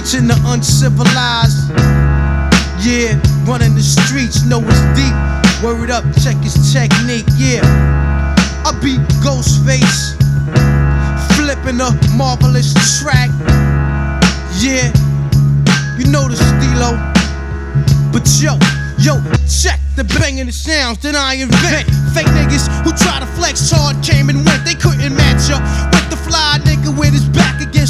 Teaching the uncivilized. Yeah, running the streets, know it's deep. Word up, check his technique, yeah. I beat Ghostface, flipping a marvelous track. Yeah, you know the stilo. But yo, check the banging the sounds that I invent. Fake niggas who try to flex hard came and went, they couldn't match up.